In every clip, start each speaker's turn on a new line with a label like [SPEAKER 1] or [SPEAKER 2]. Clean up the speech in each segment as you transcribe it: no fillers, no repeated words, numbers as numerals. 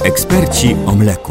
[SPEAKER 1] Eksperci o mleku.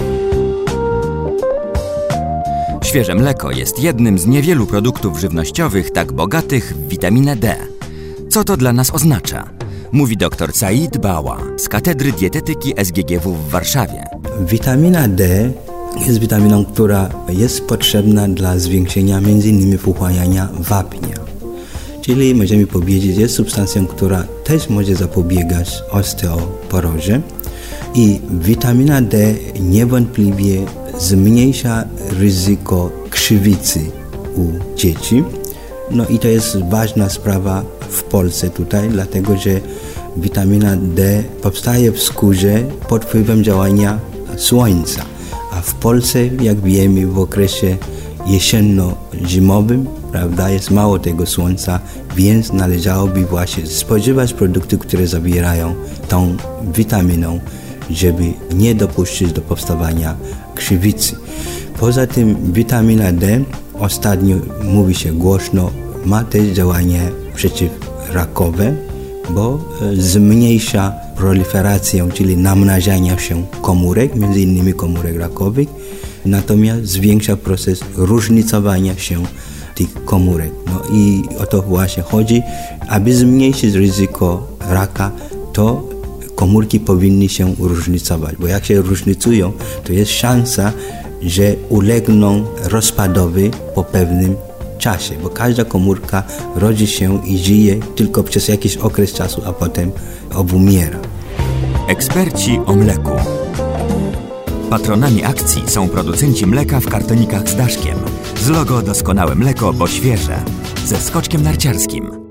[SPEAKER 1] Świeże mleko jest jednym z niewielu produktów żywnościowych tak bogatych w witaminę D. Co to dla nas oznacza? Mówi dr Said Bała z Katedry Dietetyki SGGW w Warszawie.
[SPEAKER 2] Witamina D jest witaminą, która jest potrzebna dla zwiększenia m.in. pochłaniania wapnia. Czyli możemy powiedzieć, jest substancją, która też może zapobiegać osteoporozie i witamina D niewątpliwie zmniejsza ryzyko krzywicy u dzieci. No i to jest ważna sprawa w Polsce tutaj, dlatego że witamina D powstaje w skórze pod wpływem działania słońca, a w Polsce, jak wiemy, w okresie jesienno-zimowym, prawda, jest mało tego słońca, więc należałoby właśnie spożywać produkty, które zawierają tą witaminą, żeby nie dopuścić do powstawania krzywicy. Poza tym witamina D, ostatnio mówi się głośno, ma też działanie przeciwrakowe, bo zmniejsza proliferację, czyli namnażania się komórek, między innymi komórek rakowych, natomiast zwiększa proces różnicowania się tych komórek. No i o to właśnie chodzi, aby zmniejszyć ryzyko raka, to komórki powinny się różnicować, bo jak się różnicują, to jest szansa, że ulegną rozpadowi po pewnym czasie, bo każda komórka rodzi się i żyje tylko przez jakiś okres czasu, a potem obumiera.
[SPEAKER 1] Eksperci o mleku. Patronami akcji są producenci mleka w kartonikach z daszkiem. Z logo Doskonałe mleko, bo świeże. Ze skoczkiem narciarskim.